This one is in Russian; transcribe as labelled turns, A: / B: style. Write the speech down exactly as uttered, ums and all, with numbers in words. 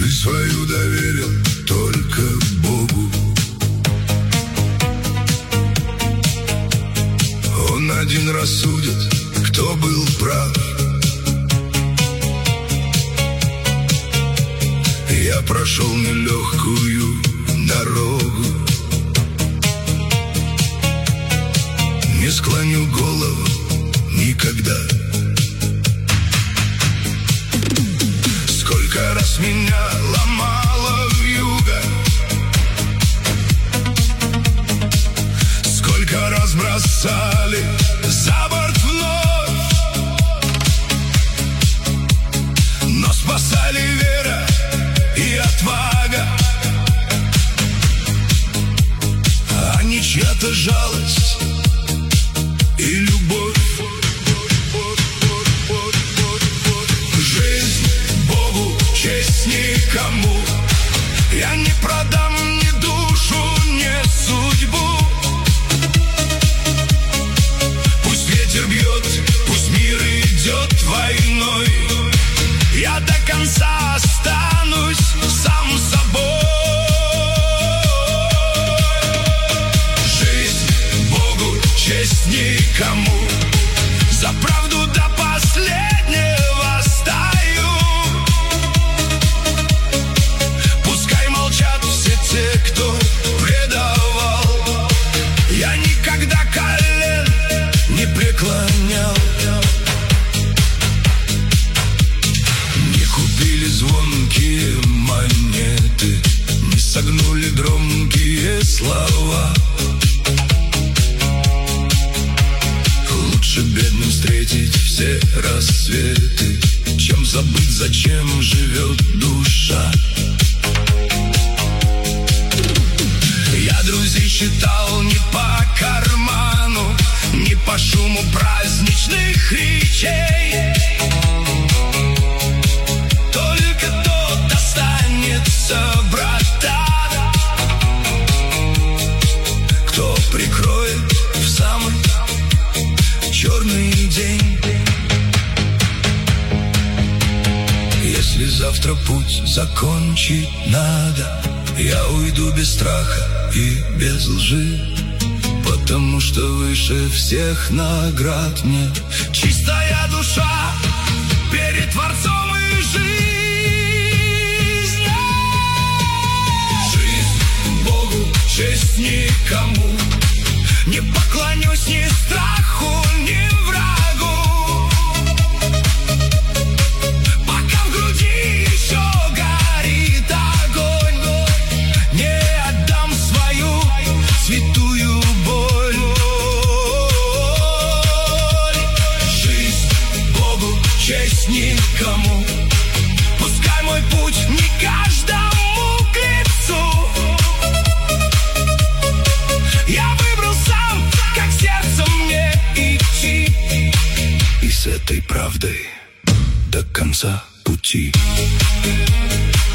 A: Жизнь свою доверил только Богу. Он один рассудит, кто был прав. Я прошел нелегкую дорогу, не склоню голову никогда. Сколько раз меня ломало вьюга, сколько раз бросали за борт вновь, но спасали вера и отвага, а не чья-то жалость и любовь. Жизнь Богу, честь никому. Я не продам ни душу, ни судьбу. Пусть ветер бьет, пусть мир идет войной, я до конца останусь сам собой. Жизнь Богу, честь никому. За правду до последнего стою. Пускай молчат все те, кто предавал. Я никогда колен не преклонял. Не купили звонкие монеты, не согнули громкие слова. Лучше бедным встретить все рассветы, чем забыть, зачем живет душа. Я друзей считал не по карману, не по шуму праздничных речей. Только тот останется, брата, кто прикроет в самый черный день. Если завтра путь закончить надо, я уйду без страха и без лжи, потому что выше всех наград мне чистая душа перед Творцом и жизнь. Жизнь Богу, честь никому. Не поклонюсь ни страху, ни врагу, пока в груди еще горит огонь. Не отдам свою святую боль. Жизнь Богу, честь никому. Пускай мой путь не каждому к лицу. Я выбрал сам, как сердцем мне идти, и с этой правдой до конца пути.